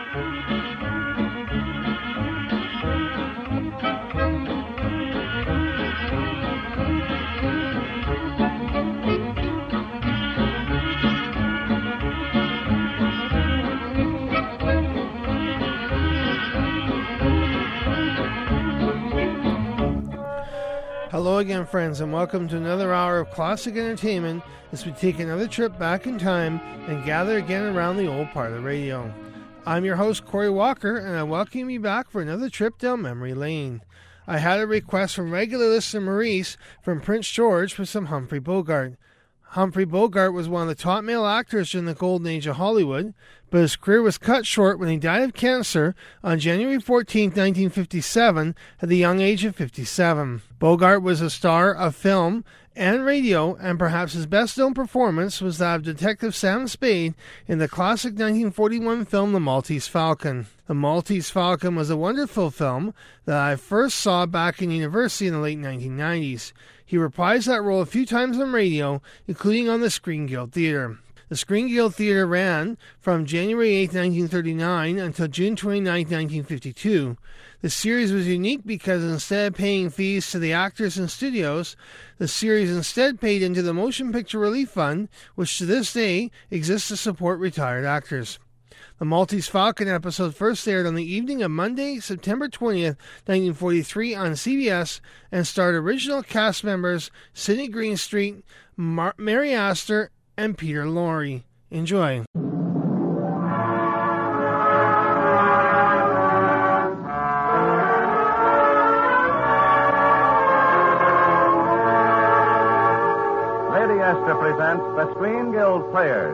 Hello again, friends, and welcome to another hour of classic entertainment as we take another trip back in time and gather again around the old parlor radio. I'm your host, Corey Walker, and I welcome you back for another trip down memory lane. I had a request from regular listener Maurice from Prince George for some Humphrey Bogart. Humphrey Bogart was one of the top male actors during the golden age of Hollywood, but his career was cut short when he died of cancer on January 14, 1957, at the young age of 57. Bogart was a star of film and radio, and perhaps his best-known performance was that of Detective Sam Spade in the classic 1941 film The Maltese Falcon. The Maltese Falcon was a wonderful film that I first saw back in university in the late 1990s. He reprised that role a few times on radio, including on the Screen Guild Theatre. The Screen Guild Theatre ran from January 8, 1939 until June 29, 1952. The series was unique because instead of paying fees to the actors and studios, the series instead paid into the Motion Picture Relief Fund, which to this day exists to support retired actors. The Maltese Falcon episode first aired on the evening of Monday, September 20th, 1943 on CBS and starred original cast members Sidney Greenstreet, Mary Astor, and Peter Lorre. Enjoy. Lady Esther presents the Screen Guild Players.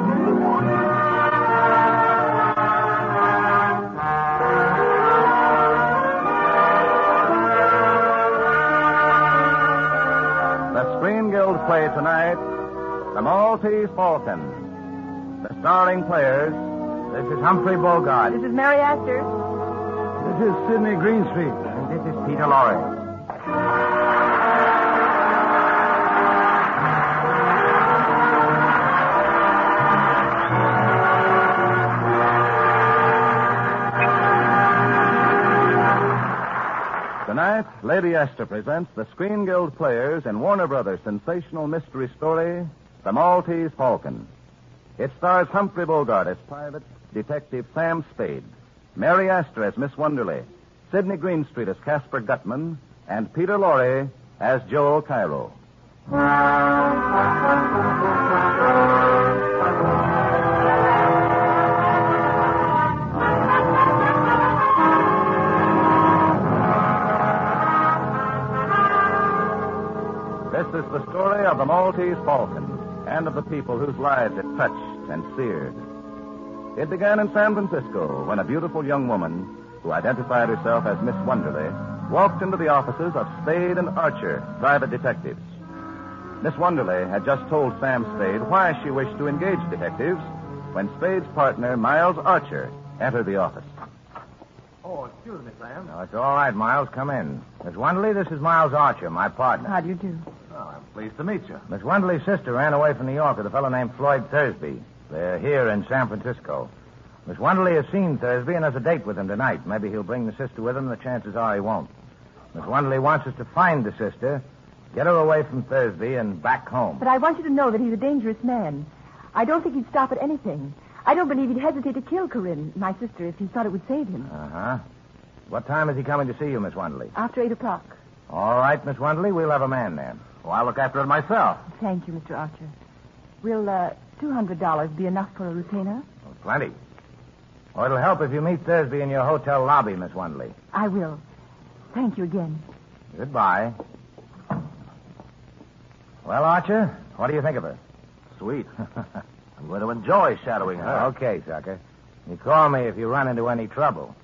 The Screen Guild play tonight, The Maltese Falcon. The starring players, this is Humphrey Bogart. This is Mary Astor. This is Sidney Greenstreet. And this is Peter Lorre. Tonight, Lady Esther presents the Screen Guild Players in Warner Brothers' sensational mystery story, The Maltese Falcon. It stars Humphrey Bogart as Private Detective Sam Spade, Mary Astor as Miss Wonderly, Sidney Greenstreet as Caspar Gutman, and Peter Lorre as Joel Cairo. This is the story of the Maltese Falcon and of the people whose lives it touched and seared. It began in San Francisco when a beautiful young woman, who identified herself as Miss Wonderly, walked into the offices of Spade and Archer, private detectives. Miss Wonderly had just told Sam Spade why she wished to engage detectives when Spade's partner, Miles Archer, entered the office. Oh, excuse me, Sam. No, it's all right, Miles. Come in. Miss Wonderly, this is Miles Archer, my partner. How do you do? Oh, I'm pleased to meet you. Miss Wonderly's sister ran away from New York with a fellow named Floyd Thursby. They're here in San Francisco. Miss Wonderly has seen Thursby and has a date with him tonight. Maybe he'll bring the sister with him, the chances are he won't. Miss Wonderly wants us to find the sister, get her away from Thursby, and back home. But I want you to know that he's a dangerous man. I don't think he'd stop at anything. I don't believe he'd hesitate to kill Corinne, my sister, if he thought it would save him. Uh-huh. What time is he coming to see you, Miss Wonderly? After 8 o'clock. All right, Miss Wonderly, we'll have a man there. Oh, I'll look after it myself. Thank you, Mr. Archer. Will $200 be enough for a retainer? Oh, plenty. Oh, it'll help if you meet Thursby in your hotel lobby, Miss Wonderly. I will. Thank you again. Goodbye. Well, Archer, what do you think of her? Sweet. I'm going to enjoy shadowing her. Okay, sucker. You call me if you run into any trouble.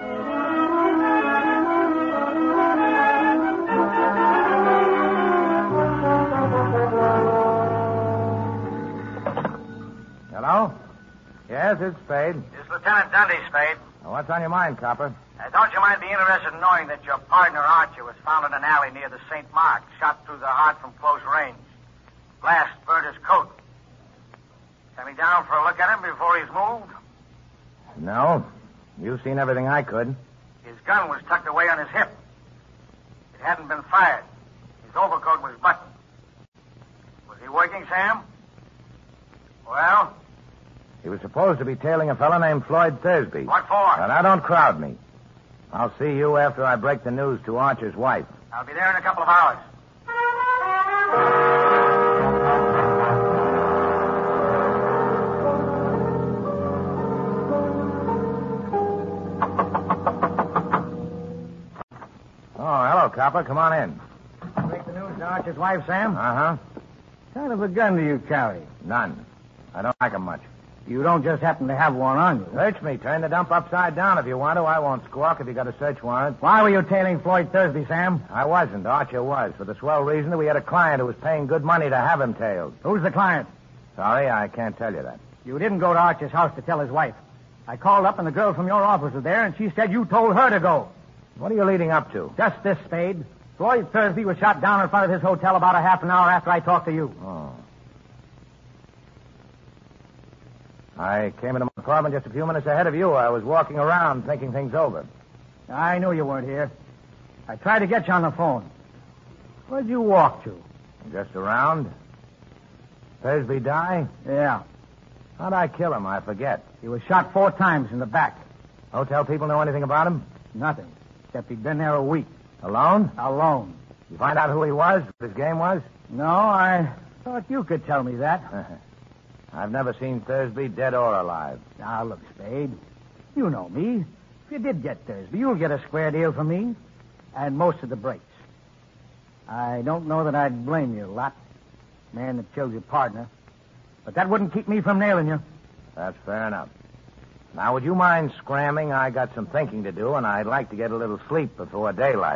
Hello? Yes, it's Spade. It's Lieutenant Dundee, Spade. What's on your mind, copper? Don't you mind be interested in knowing that your partner, Archer, was found in an alley near the St. Mark, shot through the heart from close range. Blast burned his coat. Coming down for a look at him before he's moved? No. You've seen everything I could. His gun was tucked away on his hip. It hadn't been fired. His overcoat was buttoned. Was he working, Sam? Well? He was supposed to be tailing a fellow named Floyd Thursby. What for? Now, don't crowd me. I'll see you after I break the news to Archer's wife. I'll be there in a couple of hours. Oh, hello, copper. Come on in. Break the news to Archer's wife, Sam? Uh-huh. What kind of a gun do you carry? None. I don't like 'em much. You don't just happen to have one on you. Search me. Turn the dump upside down if you want to. I won't squawk if you got a search warrant. Why were you tailing Floyd Thursby, Sam? I wasn't. Archer was, for the swell reason that we had a client who was paying good money to have him tailed. Who's the client? Sorry, I can't tell you that. You didn't go to Archer's house to tell his wife. I called up and the girl from your office was there, and she said you told her to go. What are you leading up to? Just this, Spade. Floyd Thursby was shot down in front of his hotel about a half an hour after I talked to you. Oh. I came into my apartment just a few minutes ahead of you. I was walking around thinking things over. I knew you weren't here. I tried to get you on the phone. Where'd you walk to? Just around. Thursby die? Yeah. How'd I kill him? I forget. He was shot 4 times in the back. Hotel people know anything about him? Nothing. Except he'd been there a week. Alone? Alone. You find out who he was, what his game was? No, I thought you could tell me that. I've never seen Thursby dead or alive. Now, look, Spade. You know me. If you did get Thursby, you'll get a square deal from me. And most of the breaks. I don't know that I'd blame you a lot. Man that killed your partner. But that wouldn't keep me from nailing you. That's fair enough. Now, would you mind scramming? I got some thinking to do, and I'd like to get a little sleep before daylight.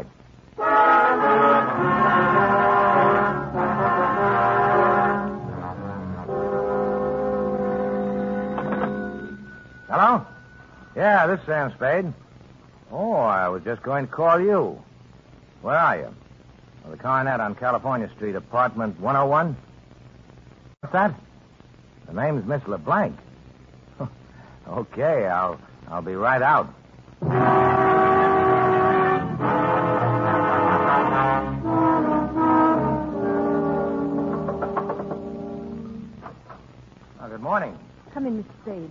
Hello? Yeah, this is Sam Spade. Oh, I was just going to call you. Where are you? Well, the Coronet on California Street, apartment 101? What's that? The name's Miss LeBlanc. Okay, I'll be right out. Good morning. Come in, Mr. Spade.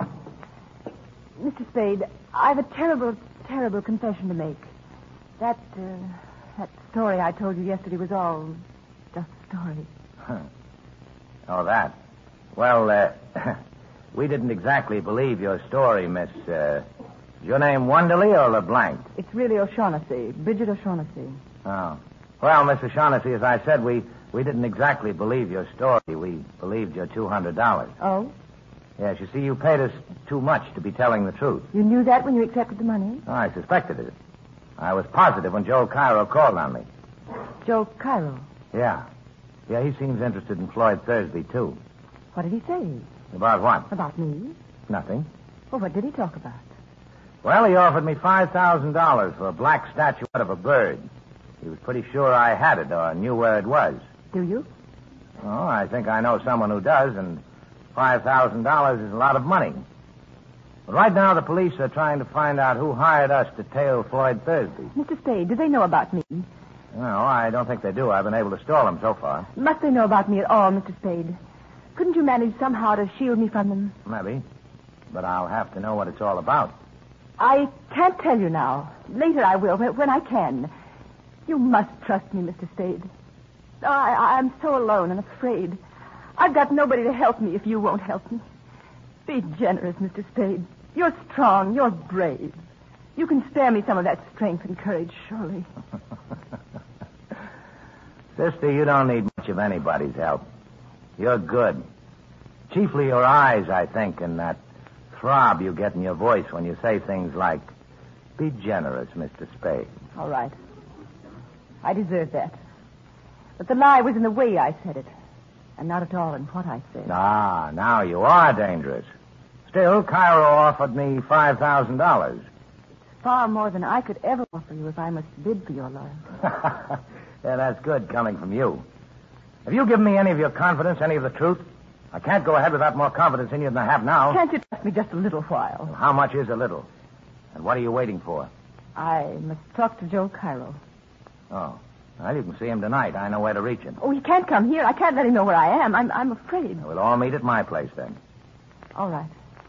Mr. Spade, I've a terrible, terrible confession to make. That story I told you yesterday was all just a story. Oh, that. Well, we didn't exactly believe your story, Miss... Is your name Wonderly or LeBlanc? It's really O'Shaughnessy, Bridget O'Shaughnessy. Oh. Well, Miss O'Shaughnessy, as I said, we didn't exactly believe your story. We believed your $200. Oh? Yes, you see, you paid us too much to be telling the truth. You knew that when you accepted the money? Oh, I suspected it. I was positive when Joe Cairo called on me. Joe Cairo? Yeah. Yeah, he seems interested in Floyd Thursby, too. What did he say? About what? About me? Nothing. Well, what did he talk about? Well, he offered me $5,000 for a black statuette of a bird. He was pretty sure I had it or knew where it was. Do you? Oh, I think I know someone who does, and $5,000 is a lot of money. But right now, the police are trying to find out who hired us to tail Floyd Thursby. Mr. Spade, do they know about me? No, I don't think they do. I've been able to stall them so far. Must they know about me at all, Mr. Spade? Couldn't you manage somehow to shield me from them? Maybe. But I'll have to know what it's all about. I can't tell you now. Later I will, when I can. You must trust me, Mr. Spade. I'm so alone and afraid. I've got nobody to help me if you won't help me. Be generous, Mr. Spade. You're strong. You're brave. You can spare me some of that strength and courage, surely. Sister, you don't need much of anybody's help. You're good. Chiefly your eyes, I think, and that throb you get in your voice when you say things like, be generous, Mr. Spade. All right. I deserve that. But the lie was in the way I said it, and not at all in what I said. Ah, now you are dangerous. Still, Cairo offered me $5,000. Far more than I could ever offer you if I must bid for your love. Yeah, that's good coming from you. Have you given me any of your confidence, any of the truth? I can't go ahead without more confidence in you than I have now. Can't you trust me just a little while? How much is a little? And what are you waiting for? I must talk to Joe Cairo. Oh. Well, you can see him tonight. I know where to reach him. Oh, he can't come here. I can't let him know where I am. I'm afraid. We'll all meet at my place then. All right.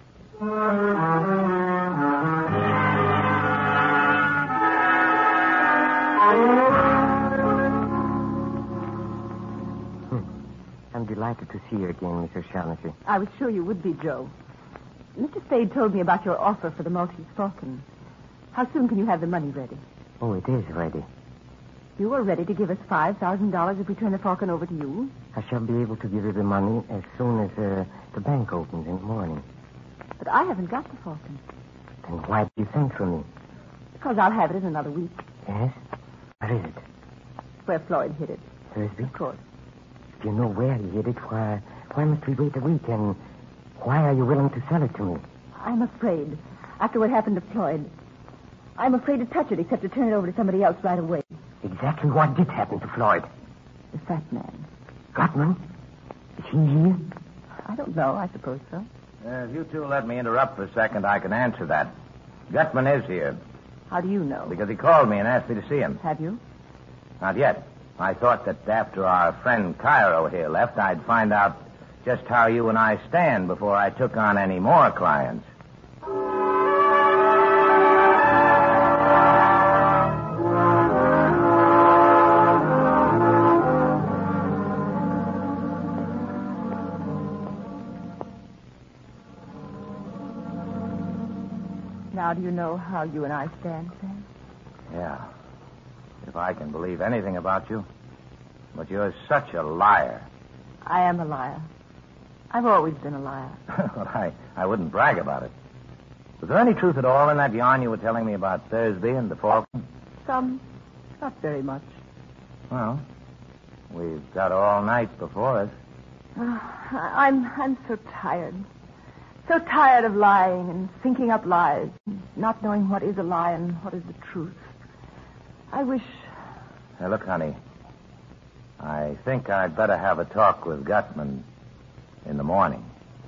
I'm delighted to see you again, Mrs. Shaughnessy. I was sure you would be, Joe. Mr. Spade told me about your offer for the Maltese Falcon. How soon can you have the money ready? Oh, it is ready. You are ready to give us $5,000 if we turn the Falcon over to you? I shall be able to give you the money as soon as the bank opens in the morning. But I haven't got the Falcon. Then why do you send for me? Because I'll have it in another week. Yes? Where is it? Where Floyd hid it. Thursby? Of course. If you know where he hid it, why must we wait a week? And why are you willing to sell it to me? I'm afraid. After what happened to Floyd, I'm afraid to touch it except to turn it over to somebody else right away. Exactly what did happen to Floyd? The fat man. Gutman? Is he here? I don't know. I suppose so. If you two let me interrupt for a second, I can answer that. Gutman is here. How do you know? Because he called me and asked me to see him. Have you? Not yet. I thought that after our friend Cairo here left, I'd find out just how you and I stand before I took on any more clients. Now do you know how you and I stand, Sam? Yeah. If I can believe anything about you. But you're such a liar. I am a liar. I've always been a liar. Well, I wouldn't brag about it. Was there any truth at all in that yarn you were telling me about Thursby and the Falcon? Some. Not very much. Well, we've got all night before us. I'm so tired. So tired of lying and thinking up lies, not knowing what is a lie and what is the truth. I wish... Hey, look, honey. I think I'd better have a talk with Gutman in the morning.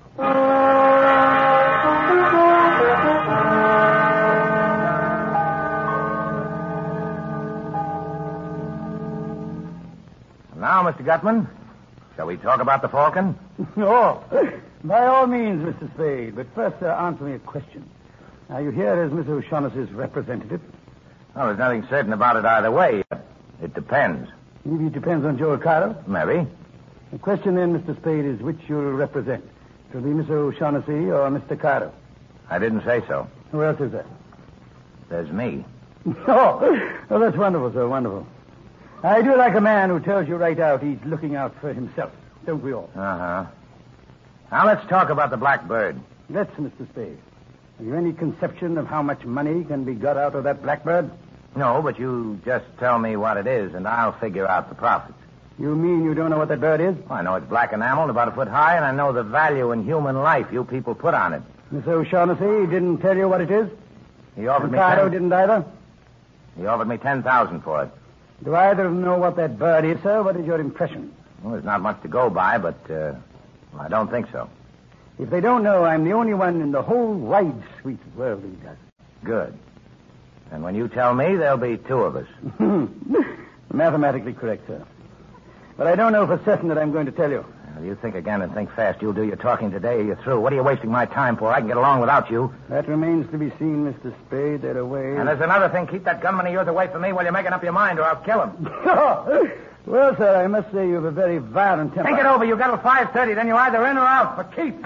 Now, Mr. Gutman, shall we talk about the Falcon? Oh, by all means, Mr. Spade. But first, answer me a question. Are you here as Miss O'Shaughnessy's representative? Well, there's nothing certain about it either way. It depends. Maybe it depends on Joe Cairo. Maybe. The question then, Mr. Spade, is which you'll represent. It'll be Miss O'Shaughnessy or Mr. Cairo. I didn't say so. Who else is there? There's me. Oh, that's wonderful, sir, wonderful. I do like a man who tells you right out he's looking out for himself. Don't we all? Uh-huh. Now let's talk about the Blackbird. Let's, Mr. Spade. Have you any conception of how much money can be got out of that Blackbird? No, but you just tell me what it is, and I'll figure out the profits. You mean you don't know what that bird is? Well, I know it's black enameled, about a foot high, and I know the value in human life you people put on it. Miss O'Shaughnessy didn't tell you what it is? He offered me Cairo didn't either? He offered me $10,000 for it. Do either of them know what that bird is, sir? What is your impression? Well, there's not much to go by, but I don't think so. If they don't know, I'm the only one in the whole wide, sweet world who does. Good. And when you tell me, there'll be two of us. Mathematically correct, sir. But I don't know for certain that I'm going to tell you. Well, you think again and think fast. You'll do your talking today or you're through. What are you wasting my time for? I can get along without you. That remains to be seen, Mr. Spade. They're away. And there's another thing. Keep that gunman of yours away from me while you're making up your mind, or I'll kill him. Well, sir, I must say you have a very violent temper. Think it over. You've got till 5:30. Then you're either in or out. For keeps.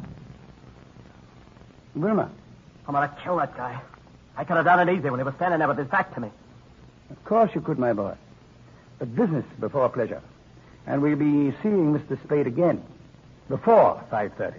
Wilma. I'm going to kill that guy. I could have done it easy when he was standing there with his back to me. Of course you could, my boy. But business before pleasure. And we'll be seeing Mr. Spade again before 5:30.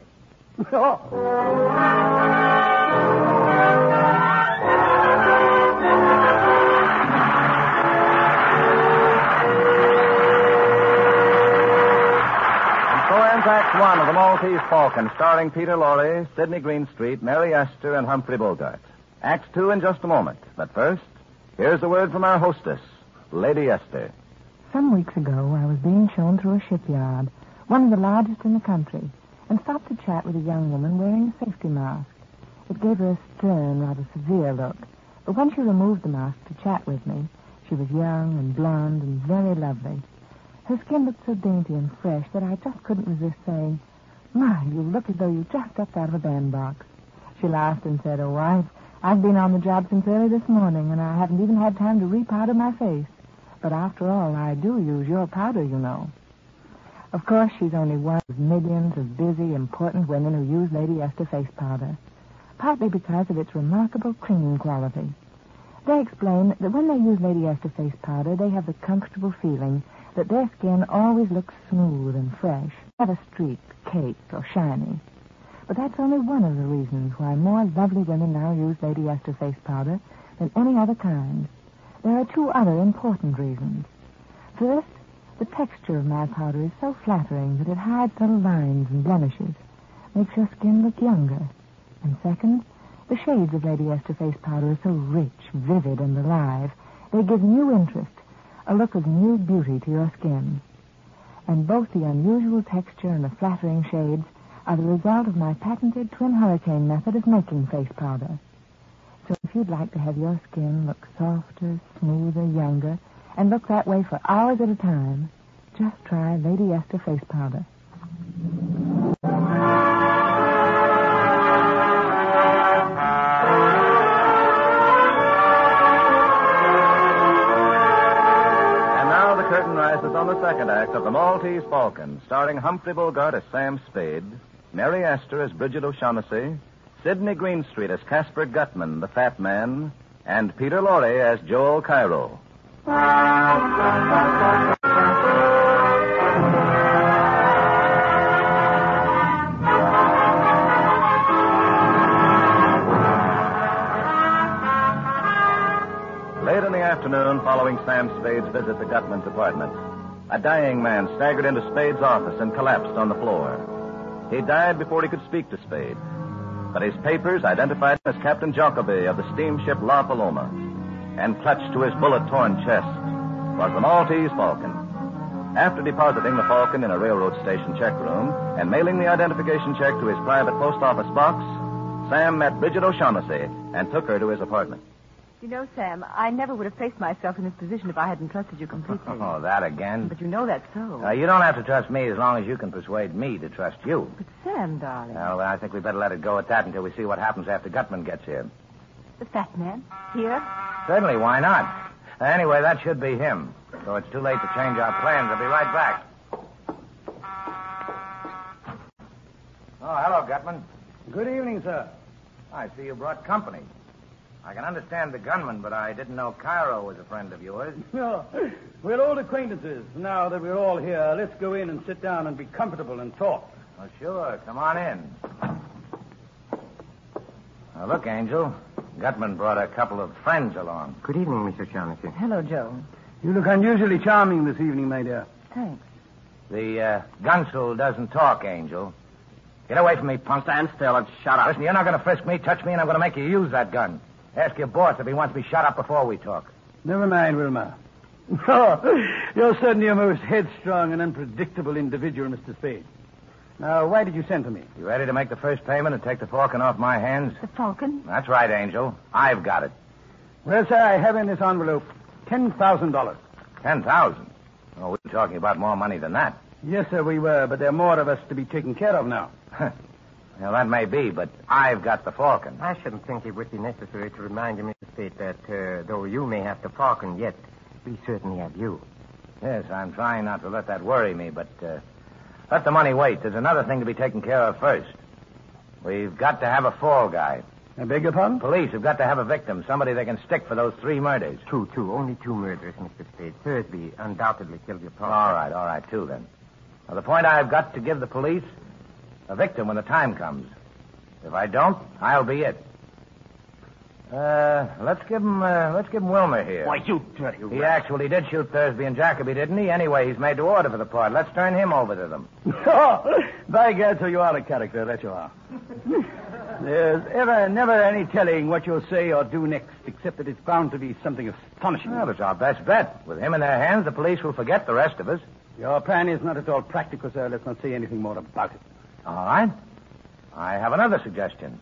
Act One of The Maltese Falcon, starring Peter Lorre, Sidney Greenstreet, Mary Esther, and Humphrey Bogart. Act Two in just a moment. But first, here's a word from our hostess, Lady Esther. Some weeks ago, I was being shown through a shipyard, one of the largest in the country, and stopped to chat with a young woman wearing a safety mask. It gave her a stern, rather severe look. But when she removed the mask to chat with me, she was young and blonde and very lovely. Her skin looked so dainty and fresh that I just couldn't resist saying, "My, you look as though you just stepped out of a bandbox." She laughed and said, "Oh, I've been on the job since early this morning, and I haven't even had time to repowder my face. But after all, I do use your powder, you know." Of course, she's only one of millions of busy, important women who use Lady Esther face powder, partly because of its remarkable clinging quality. They explain that when they use Lady Esther face powder, they have the comfortable feeling that their skin always looks smooth and fresh, never streaked, caked, or shiny. But that's only one of the reasons why more lovely women now use Lady Esther face powder than any other kind. There are two other important reasons. First, the texture of my powder is so flattering that it hides little lines and blemishes, makes your skin look younger. And second, the shades of Lady Esther face powder are so rich, vivid, and alive, they give new interest, a look of new beauty to your skin. And both the unusual texture and the flattering shades are the result of my patented twin hurricane method of making face powder. So if you'd like to have your skin look softer, smoother, younger, and look that way for hours at a time, just try Lady Esther face powder. And now the curtain rises on the second act of The Maltese Falcon, starring Humphrey Bogart as Sam Spade, Mary Astor as Bridget O'Shaughnessy, Sidney Greenstreet as Casper Gutman, the Fat Man, and Peter Lorre as Joel Cairo. Late in the afternoon, following Sam Spade's visit to Gutman's apartment, a dying man staggered into Spade's office and collapsed on the floor. He died before he could speak to Spade, but his papers identified him as Captain Jacoby of the steamship La Paloma, and clutched to his bullet-torn chest was the Maltese Falcon. After depositing the Falcon in a railroad station check room and mailing the identification check to his private post office box, Sam met Bridget O'Shaughnessy and took her to his apartment. You know, Sam, I never would have placed myself in this position if I hadn't trusted you completely. Oh, that again? But you know that's so. You don't have to trust me as long as you can persuade me to trust you. But Sam, darling. Well, I think we better let it go at that until we see what happens after Gutman gets here. The fat man? Here? Certainly, why not? Anyway, that should be him. So it's too late to change our plans. I'll be right back. Oh, hello, Gutman. Good evening, sir. I see you brought company. I can understand the gunman, but I didn't know Cairo was a friend of yours. No, we're old acquaintances. Now that we're all here, let's go in and sit down and be comfortable and talk. Oh, sure. Come on in. Now, look, Angel. Gutman brought a couple of friends along. Good evening, Mr. Shaughnessy. Hello, Joe. You look unusually charming this evening, my dear. Thanks. The gunsel doesn't talk, Angel. Get away from me, punk. Stand still and shut up. Listen, you're not going to frisk me, touch me, and I'm going to make you use that gun. Ask your boss if he wants me shut up before we talk. Never mind, Wilma. Oh, you're certainly a most headstrong and unpredictable individual, Mr. Spade. Now, why did you send for me? You ready to make the first payment and take the Falcon off my hands? The Falcon? That's right, Angel. I've got it. Well, sir, I have in this envelope $10,000. 10,000? Oh, we were talking about more money than that. Yes, sir, we were, but there are more of us to be taken care of now. Well, that may be, but I've got the Falcon. I shouldn't think it would be necessary to remind you, Mr. Spade, that though you may have the Falcon yet, we certainly have you. Yes, I'm trying not to let that worry me, but let the money wait. There's another thing to be taken care of first. We've got to have a fall guy. I beg your pardon? Police have got to have a victim, somebody they can stick for those 3 murders. Two. Only 2 murders, Mr. Spade. Thursby undoubtedly killed your father. All right, 2 then. Now, the point I've got to give the police, a victim when the time comes. If I don't, I'll be it. Let's give him Wilmer here. Why, you dirty He actually did shoot Thursby and Jacoby, didn't he? Anyway, he's made to order for the part. Let's turn him over to them. Oh, by God, so you are a character, that you are. There's never any telling what you'll say or do next, except that it's bound to be something astonishing. Well, it's our best bet. With him in their hands, the police will forget the rest of us. Your plan is not at all practical, sir. Let's not say anything more about it. All right. I have another suggestion.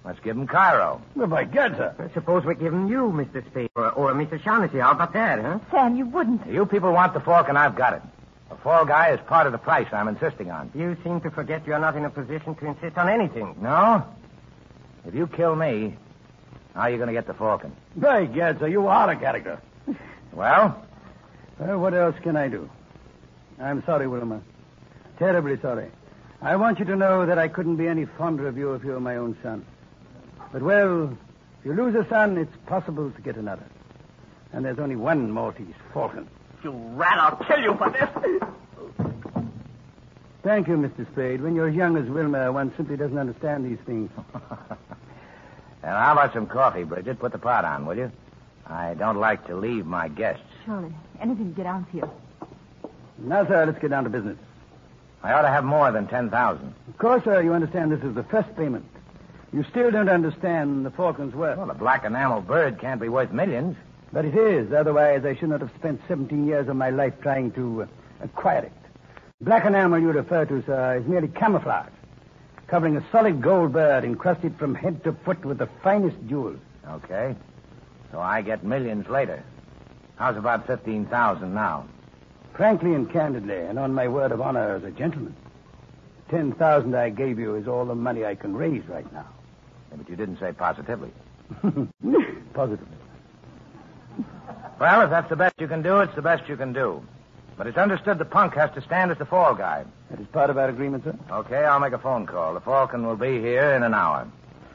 Let's give him Cairo. Well, by God, sir. Suppose we give him you, Mr. Spade, or Mr. Shaughnessy. How about that, huh? Sam, you wouldn't. You people want the fork, and I've got it. The fall guy is part of the price I'm insisting on. You seem to forget you're not in a position to insist on anything. No? If you kill me, how are you going to get the forking? By God, sir, you are a character. Well? Well, what else can I do? I'm sorry, Wilma. Terribly sorry. I want you to know that I couldn't be any fonder of you if you were my own son. But, well, if you lose a son, it's possible to get another. And there's only one Maltese Falcon. You rat, I'll kill you for this. Thank you, Mr. Spade. When you're as young as Wilma, one simply doesn't understand these things. And how about some coffee, Bridget? Put the pot on, will you? I don't like to leave my guests. Surely. Anything to get out of here. Now, sir, let's get down to business. I ought to have more than 10,000. Of course, sir, you understand this is the first payment. You still don't understand the Falcon's worth. Well, a black enamel bird can't be worth millions. But it is. Otherwise, I should not have spent 17 years of my life trying to acquire it. Black enamel you refer to, sir, is merely camouflage, covering a solid gold bird encrusted from head to foot with the finest jewels. Okay. So I get millions later. How's about 15,000 now? Frankly and candidly, and on my word of honor as a gentleman, 10,000 I gave you is all the money I can raise right now. Yeah, but you didn't say positively. Positively. Well, if that's the best you can do, it's the best you can do. But it's understood the punk has to stand as the fall guy. That is part of our agreement, sir? Okay, I'll make a phone call. The Falcon will be here in an hour.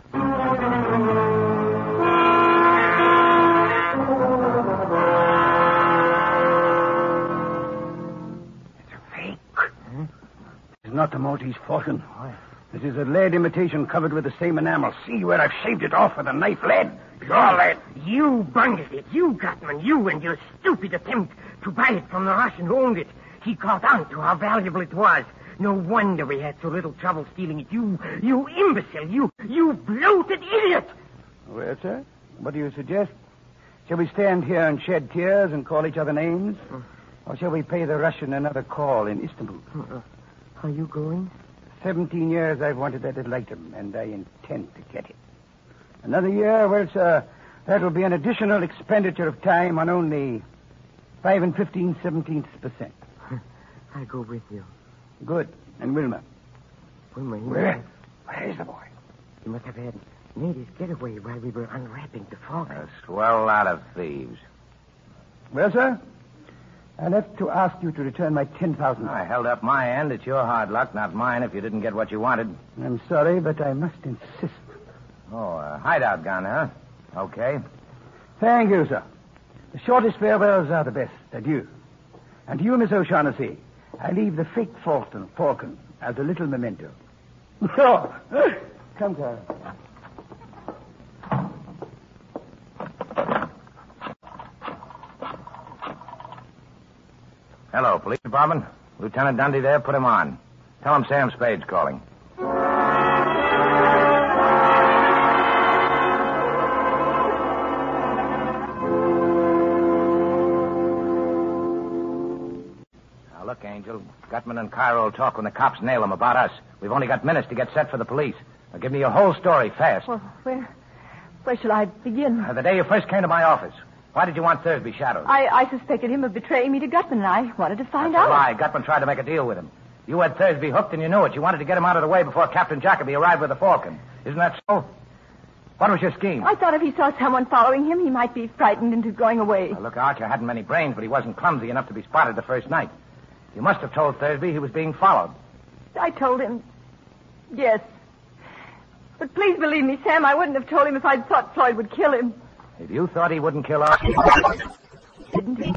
It's a fake. It's not the Maltese Falcon. This is a lead imitation covered with the same enamel. See where I've shaved it off with a knife lead? Pure lead. You bungled it. You, Gutman. You and your stupid attempt to buy it from the Russian who owned it. He caught on to how valuable it was. No wonder we had so little trouble stealing it. You imbecile. You bloated idiot. Well, sir, what do you suggest? Shall we stand here and shed tears and call each other names? Or shall we pay the Russian another call in Istanbul? Are you going? 17 years I've wanted that little item, and I intend to get it. Another year, well, sir, that will be an additional expenditure of time on only 5 15/17%. I'll go with you. Good. And Wilma? Wilma, Where is the boy? He must have had made his getaway while we were unwrapping the Falcon. A swell lot of thieves. Well, sir, I'll have to ask you to return my 10,000. I held up my end. It's your hard luck, not mine, if you didn't get what you wanted. I'm sorry, but I must insist. Oh, a hideout gun, huh? Okay. Thank you, sir. The shortest farewells are the best. Adieu. And to you, Miss O'Shaughnessy, I leave the fake Falcon as a little memento. Oh, come, Carl. Hello, police department. Lieutenant Dundee there. Put him on. Tell him Sam Spade's calling. Now, look, Angel. Gutman and Cairo will talk when the cops nail them about us. We've only got minutes to get set for the police. Now, give me your whole story fast. Well, where shall I begin? The day you first came to my office. Why did you want Thursby shadowed? I suspected him of betraying me to Gutman, and I wanted to find That's out. a lie. Gutman tried to make a deal with him. You had Thursby hooked and you knew it. You wanted to get him out of the way before Captain Jacoby arrived with the Falcon. Isn't that so? What was your scheme? I thought if he saw someone following him, he might be frightened into going away. Now, look, Archer hadn't many brains, but he wasn't clumsy enough to be spotted the first night. You must have told Thursby he was being followed. I told him, yes. But please believe me, Sam, I wouldn't have told him if I'd thought Floyd would kill him. If you thought he wouldn't kill Archer... Didn't he?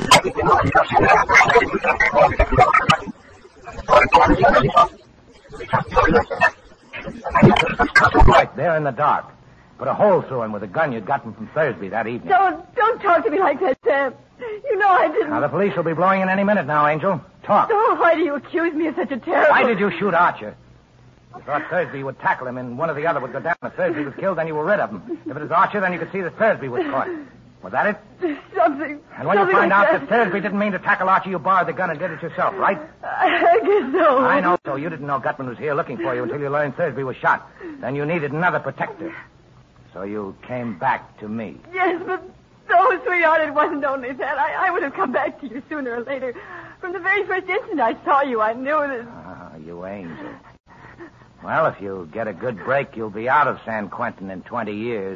Right there in the dark. Put a hole through him with a gun you'd gotten from Thursby that evening. Don't talk to me like that, Sam. You know I didn't. Now, the police will be blowing in any minute now, Angel. Talk. Oh, why do you accuse me of such a terrible... Why did you shoot Archer? You thought Thursby would tackle him and one or the other would go down. If Thursby was killed, then you were rid of him. If it was Archer, then you could see that Thursby was caught. Was that it? Something. And when you something find like out that Thursby didn't mean to tackle Archie, you borrowed the gun and did it yourself, right? I guess so. I know so. You didn't know Gutman was here looking for you until you learned Thursby was shot. Then you needed another protector. So you came back to me. Yes, but oh, sweetheart, it wasn't only that. I would have come back to you sooner or later. From the very first instant I saw you, I knew that... Ah, you angel. Well, if you get a good break, you'll be out of San Quentin in 20 years.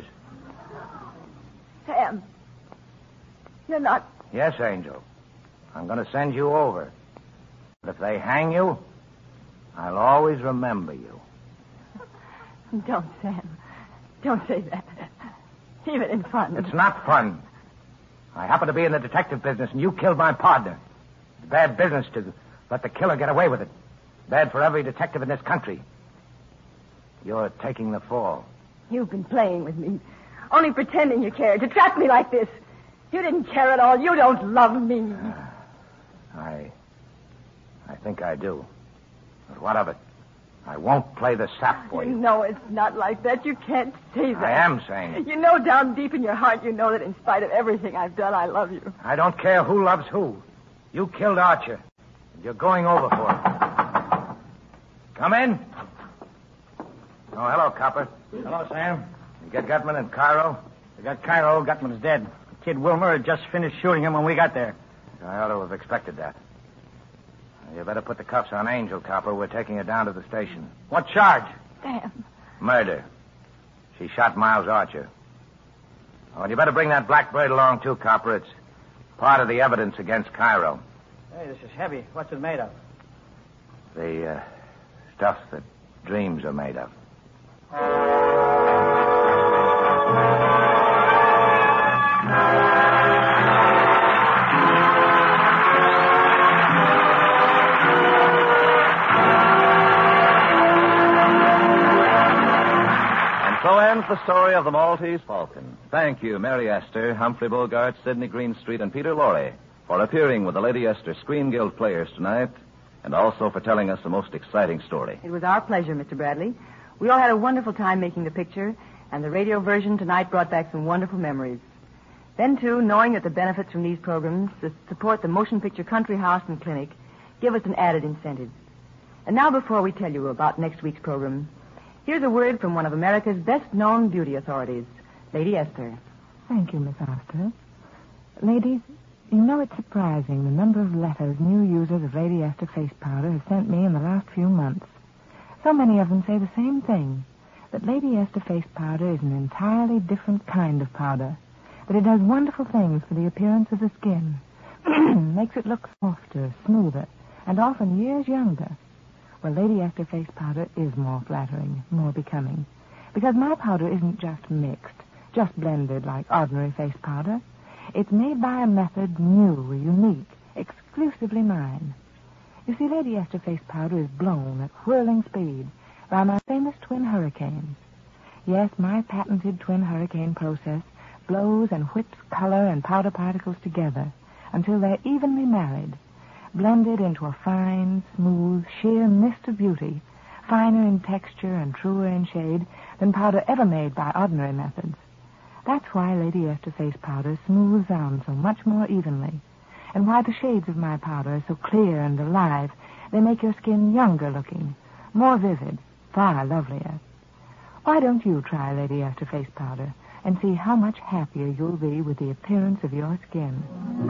Sam, you're not... Yes, Angel. I'm going to send you over. But if they hang you, I'll always remember you. Don't, Sam. Don't say that. Even in fun. It's not fun. I happen to be in the detective business, and you killed my partner. It's bad business to let the killer get away with it. Bad for every detective in this country. You're taking the fall. You've been playing with me. Only pretending you cared. To trap me like this. You didn't care at all. You don't love me. I think I do. But what of it? I won't play the sap for you. No, it's not like that. You can't say that. I am saying it. You know down deep in your heart, you know that in spite of everything I've done, I love you. I don't care who loves who. You killed Archer. And you're going over for it. Come in. Oh, hello, Copper. Hello, Sam. You get Gutman and Cairo? We got Cairo. Gutman's dead. Kid Wilmer had just finished shooting him when we got there. I ought to have expected that. You better put the cuffs on Angel, Copper. We're taking her down to the station. What charge? Sam. Murder. She shot Miles Archer. Oh, and you better bring that blackbird along, too, Copper. It's part of the evidence against Cairo. Hey, this is heavy. What's it made of? The stuff that dreams are made of. So ends the story of the Maltese Falcon. Thank you, Mary Astor, Humphrey Bogart, Sidney Greenstreet, and Peter Lorre for appearing with the Lady Esther Screen Guild players tonight, and also for telling us the most exciting story. It was our pleasure, Mr. Bradley. We all had a wonderful time making the picture, and the radio version tonight brought back some wonderful memories. Then, too, knowing that the benefits from these programs to support the Motion Picture Country House and Clinic give us an added incentive. And now, before we tell you about next week's program, here's a word from one of America's best-known beauty authorities, Lady Esther. Thank you, Miss Astor. Ladies, you know it's surprising the number of letters new users of Lady Esther face powder have sent me in the last few months. So many of them say the same thing, that Lady Esther face powder is an entirely different kind of powder, that it does wonderful things for the appearance of the skin, makes it look softer, smoother, and often years younger. Well, Lady Esther face powder is more flattering, more becoming, because my powder isn't just mixed, just blended like ordinary face powder. It's made by a method new, unique, exclusively mine. You see, Lady Esther face powder is blown at whirling speed by my famous twin hurricanes. Yes, my patented twin hurricane process blows and whips color and powder particles together until they're evenly married, blended into a fine, smooth, sheer mist of beauty, finer in texture and truer in shade than powder ever made by ordinary methods. That's why Lady Esther face powder smooths down so much more evenly, and why the shades of my powder are so clear and alive. They make your skin younger looking, more vivid, far lovelier. Why don't you try Lady Esther face powder and see how much happier you'll be with the appearance of your skin?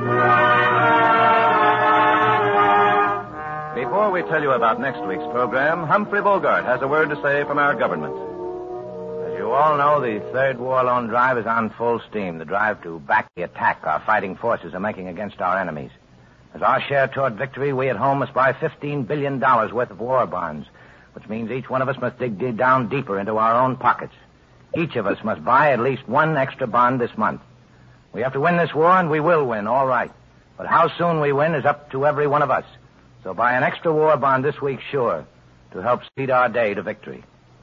Before we tell you about next week's program, Humphrey Bogart has a word to say from our government. As you all know, the Third War Loan Drive is on full steam, the drive to back the attack our fighting forces are making against our enemies. As our share toward victory, we at home must buy $15 billion worth of war bonds, which means each one of us must dig down deeper into our own pockets. Each of us must buy at least one extra bond this month. We have to win this war, and we will win, all right. But how soon we win is up to every one of us. So buy an extra war bond this week, sure, to help speed our day to victory.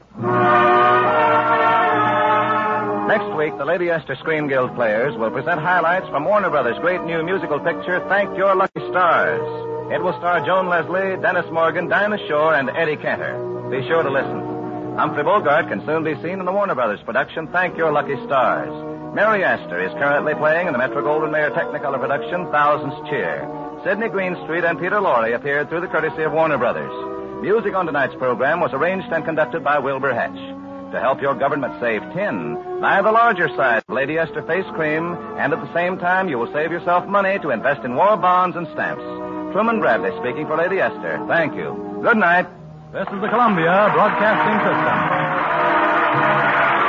Next week, the Lady Esther Screen Guild players will present highlights from Warner Brothers' great new musical picture, Thank Your Lucky Stars. It will star Joan Leslie, Dennis Morgan, Dinah Shore, and Eddie Cantor. Be sure to listen. Humphrey Bogart can soon be seen in the Warner Brothers production, Thank Your Lucky Stars. Mary Astor is currently playing in the Metro-Goldwyn-Mayer Technicolor production Thousands Cheer. Sidney Greenstreet and Peter Lorre appeared through the courtesy of Warner Brothers. Music on tonight's program was arranged and conducted by Wilbur Hatch. To help your government save tin, buy the larger size Lady Esther face cream, and at the same time you will save yourself money to invest in war bonds and stamps. Truman Bradley speaking for Lady Esther. Thank you. Good night. This is the Columbia Broadcasting System.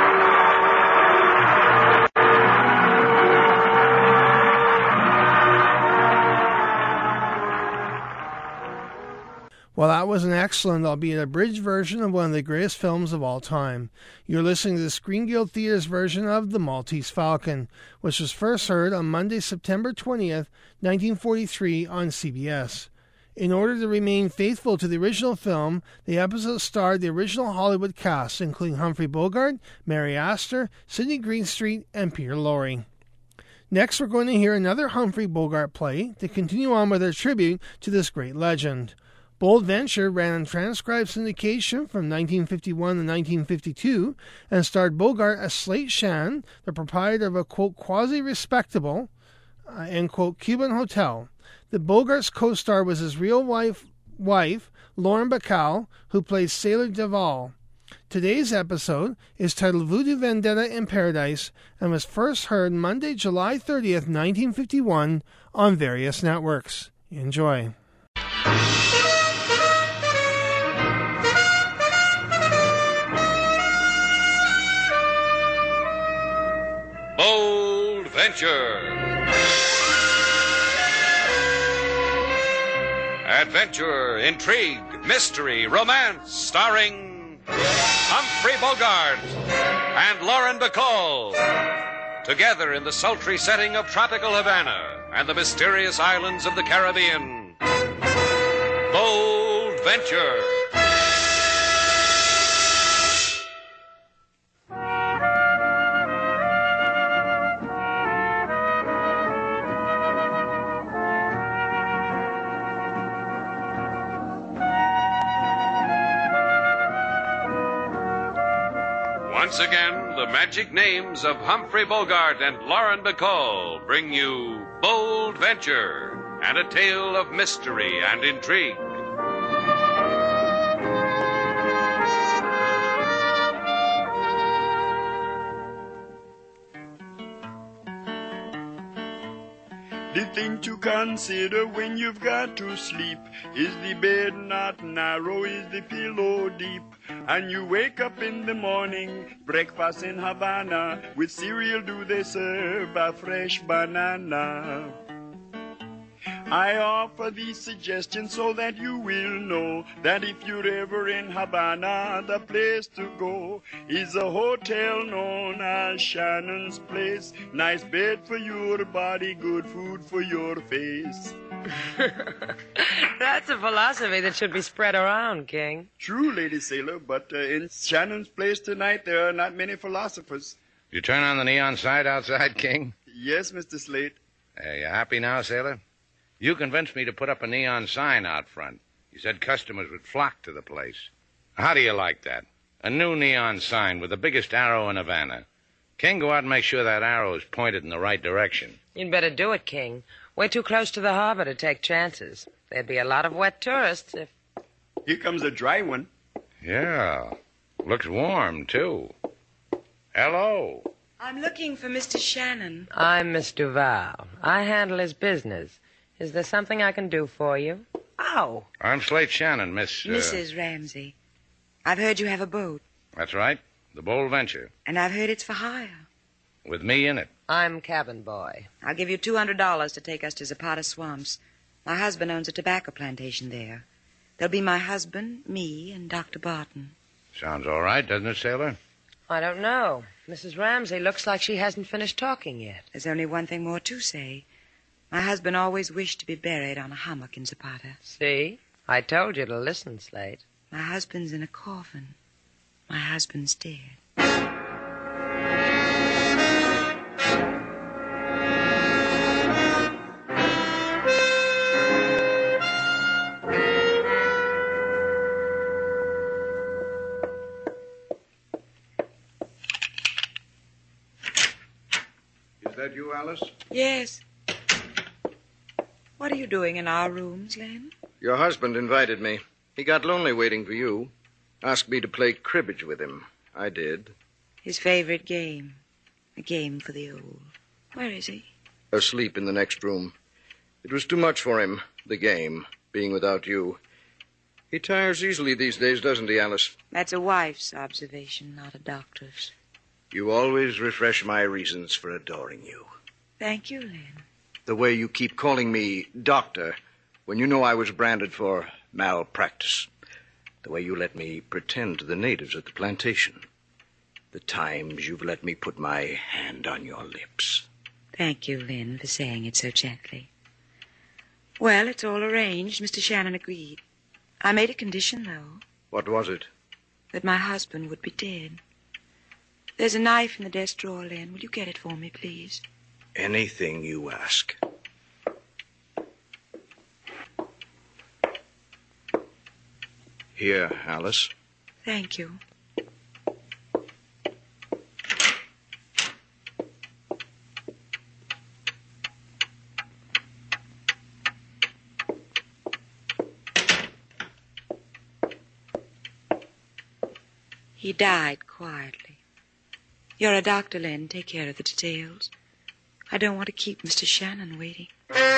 Well, that was an excellent, albeit abridged version of one of the greatest films of all time. You're listening to the Screen Guild Theater's version of The Maltese Falcon, which was first heard on Monday, September 20th, 1943 on CBS. In order to remain faithful to the original film, the episode starred the original Hollywood cast, including Humphrey Bogart, Mary Astor, Sidney Greenstreet, and Peter Lorre. Next, we're going to hear another Humphrey Bogart play to continue on with our tribute to this great legend. Bold Venture ran on transcribed syndication from 1951 to 1952 and starred Bogart as Slate Shannon, the proprietor of a, quote, quasi-respectable, end quote, Cuban hotel. The Bogart's co-star was his real wife, Lauren Bacall, who plays Sailor Duval. Today's episode is titled Voodoo Vendetta in Paradise and was first heard Monday, July 30th, 1951 on various networks. Enjoy. Bold Venture. Adventure, intrigue, mystery, romance, starring Humphrey Bogart and Lauren Bacall. Together in the sultry setting of tropical Havana and the mysterious islands of the Caribbean. Bold Venture. Once again, the magic names of Humphrey Bogart and Lauren Bacall bring you Bold Venture and a tale of mystery and intrigue. The thing to consider when you've got to sleep is the bed not narrow, is the pillow deep. And you wake up in the morning, breakfast in Havana, with cereal do they serve a fresh banana. I offer these suggestions so that you will know that if you're ever in Havana, the place to go is a hotel known as Shannon's Place. Nice bed for your body, good food for your face. That's a philosophy that should be spread around, King. True, Lady Sailor, but in Shannon's Place tonight there are not many philosophers. You turn on the neon sign outside, King? Yes, Mr. Slate. You happy now, Sailor? You convinced me to put up a neon sign out front. You said customers would flock to the place. How do you like that? A new neon sign with the biggest arrow in Havana. King, go out and make sure that arrow is pointed in the right direction. You'd better do it, King. We're too close to the harbor to take chances. There'd be a lot of wet tourists if... Here comes a dry one. Yeah. Looks warm, too. Hello. I'm looking for Mr. Shannon. I'm Miss Duval. I handle his business. Is there something I can do for you? Ow. I'm Slate Shannon, Mrs. Ramsey. I've heard you have a boat. That's right. The Bold Venture. And I've heard it's for hire. With me in it. I'm cabin boy. I'll give you $200 to take us to Zapata Swamps. My husband owns a tobacco plantation there. There'll be my husband, me, and Dr. Barton. Sounds all right, doesn't it, Sailor? I don't know. Mrs. Ramsey looks like she hasn't finished talking yet. There's only one thing more to say. My husband always wished to be buried on a hummock in Zapata. See? I told you to listen, Slate. My husband's in a coffin. My husband's dead. Is that you, Alice? Yes. What are you doing in our rooms, Len? Your husband invited me. He got lonely waiting for you. Asked me to play cribbage with him. I did. His favorite game. A game for the old. Where is he? Asleep in the next room. It was too much for him, the game, being without you. He tires easily these days, doesn't he, Alice? That's a wife's observation, not a doctor's. You always refresh my reasons for adoring you. Thank you, Len. The way you keep calling me doctor when you know I was branded for malpractice. The way you let me pretend to the natives at the plantation. The times you've let me put my hand on your lips. Thank you, Len, for saying it so gently. Well, it's all arranged. Mr. Shannon agreed. I made a condition, though. What was it? That my husband would be dead. There's a knife in the desk drawer, Len. Will you get it for me, please? Anything you ask. Here, Alice. Thank you. He died quietly. You're a doctor, Len. Take care of the details. I don't want to keep Mr. Shannon waiting.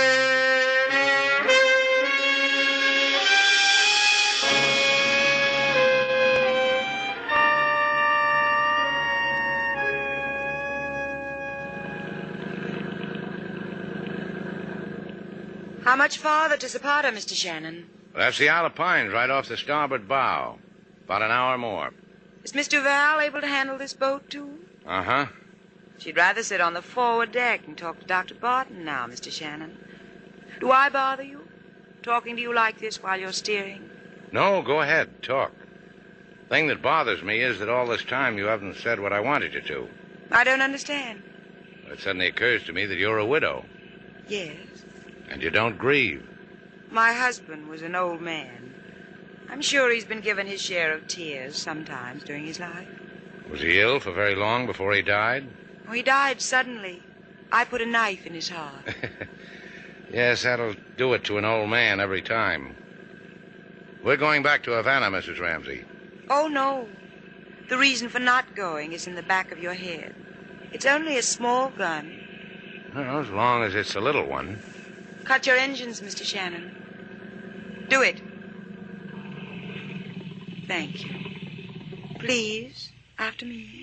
How much farther to Zapata, Mr. Shannon? That's the Isle of Pines right off the starboard bow. About an hour more. Is Miss Duval able to handle this boat, too? Uh-huh. She'd rather sit on the forward deck and talk to Dr. Barton now, Mr. Shannon. Do I bother you? Talking to you like this while you're steering? No, go ahead. Talk. Thing that bothers me is that all this time you haven't said what I wanted you to. I don't understand. It suddenly occurs to me that you're a widow. Yes. And you don't grieve. My husband was an old man. I'm sure he's been given his share of tears sometimes during his life. Was he ill for very long before he died? Oh, he died suddenly. I put a knife in his heart. Yes, that'll do it to an old man every time. We're going back to Havana, Mrs. Ramsey. Oh, no. The reason for not going is in the back of your head. It's only a small gun. Well, as long as it's a little one. Cut your engines, Mr. Shannon. Do it. Thank you. Please, after me.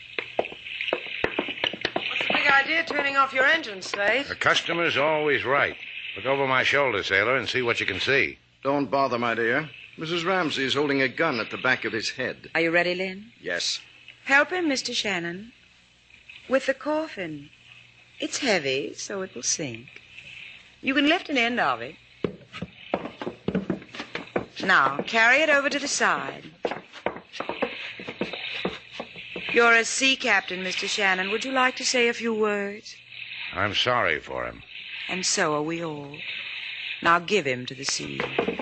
What's the big idea turning off your engine, Slade? The customer's always right. Look over my shoulder, sailor, and see what you can see. Don't bother, my dear. Mrs. Ramsey is holding a gun at the back of his head. Are you ready, Lynn? Yes. Help him, Mr. Shannon. With the coffin. It's heavy, so it will sink. You can lift an end of it. Now, carry it over to the side. You're a sea captain, Mr. Shannon. Would you like to say a few words? I'm sorry for him. And so are we all. Now give him to the sea.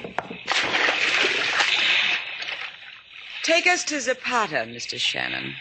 Take us to Zapata, Mr. Shannon.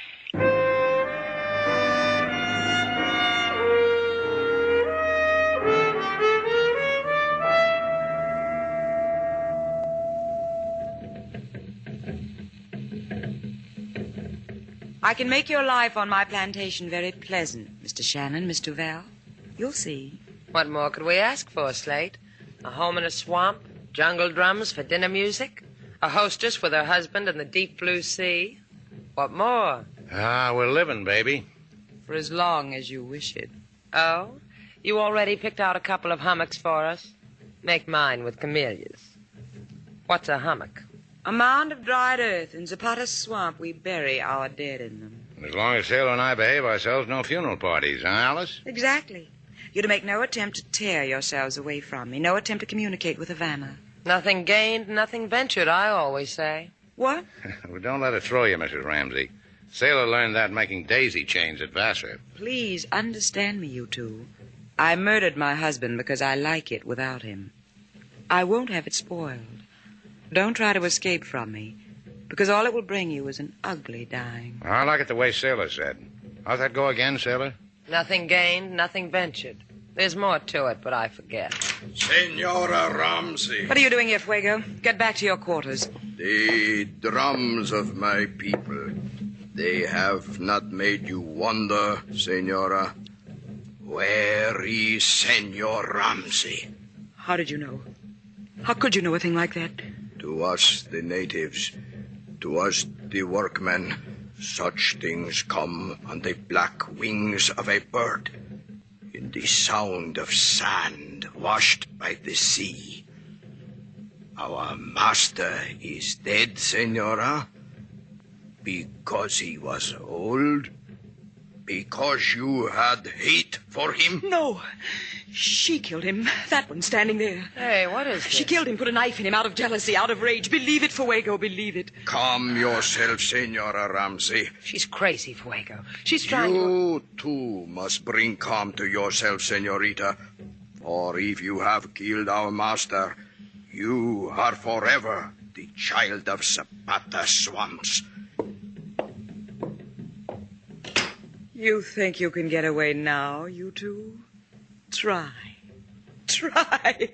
I can make your life on my plantation very pleasant, Mr. Shannon, Miss Duval. You'll see. What more could we ask for, Slate? A home in a swamp, jungle drums for dinner music, a hostess with her husband in the deep blue sea. What more? Ah, we're living, baby. For as long as you wish it. Oh? You already picked out a couple of hummocks for us? Make mine with camellias. What's a hummock? A mound of dried earth in Zapata's swamp. We bury our dead in them. As long as Sailor and I behave ourselves, no funeral parties, huh, Alice? Exactly. You're to make no attempt to tear yourselves away from me. No attempt to communicate with Havana. Nothing gained, nothing ventured, I always say. What? Well, don't let it throw you, Mrs. Ramsey. Sailor learned that making daisy chains at Vassar. Please understand me, you two. I murdered my husband because I like it without him. I won't have it spoiled. Don't try to escape from me, because all it will bring you is an ugly dying. I like it the way Sailor said. How's that go again, Sailor? Nothing gained, nothing ventured. There's more to it, but I forget. Senora Ramsey. What are you doing here, Fuego? Get back to your quarters. The drums of my people, they have not made you wonder, Senora. Where is Senor Ramsey? How did you know? How could you know a thing like that? To us, the natives, to us, the workmen, such things come on the black wings of a bird, in the sound of sand washed by the sea. Our master is dead, Senora, because he was old, because you had hate for him. No. She killed him. That one standing there. Hey, what is this? She killed him, put a knife in him out of jealousy, out of rage. Believe it, Fuego, believe it. Calm yourself, Senora Ramsey. She's crazy, Fuego. She's trying to... You, too, must bring calm to yourself, Senorita. For if you have killed our master, you are forever the child of Zapata swamps. You think you can get away now, you two? Try. Try.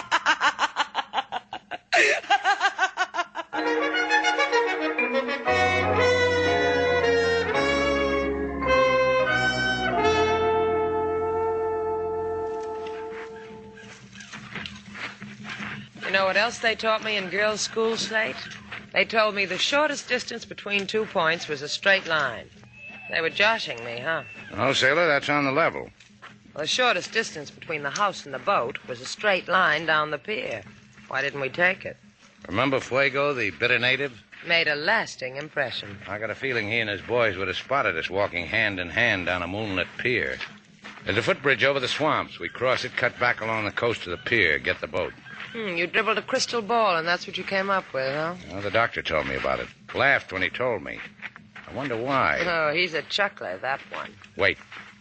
You know what else they taught me in girls' school, Slate? They told me the shortest distance between 2 points was a straight line. They were joshing me, huh? Oh, sailor, that's on the level. Well, the shortest distance between the house and the boat was a straight line down the pier. Why didn't we take it? Remember Fuego, the bitter native? Made a lasting impression. I got a feeling he and his boys would have spotted us walking hand in hand down a moonlit pier. There's a footbridge over the swamps. We cross it, cut back along the coast to the pier, get the boat. You dribbled a crystal ball, and that's what you came up with, huh? Well, the doctor told me about it. Laughed when he told me. I wonder why. Oh, he's a chuckler, that one. Wait.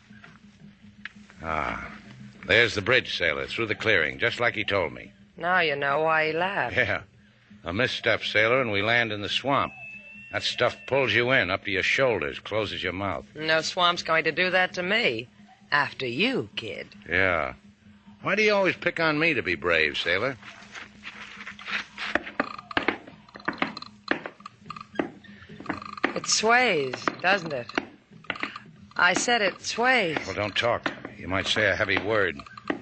Ah, there's the bridge, sailor, through the clearing, just like he told me. Now you know why he laughed. Yeah. A misstep, sailor, and we land in the swamp. That stuff pulls you in, up to your shoulders, closes your mouth. No swamp's going to do that to me. After you, kid. Yeah. Why do you always pick on me to be brave, sailor? It sways, doesn't it? I said it sways. Well, don't talk. You might say a heavy word.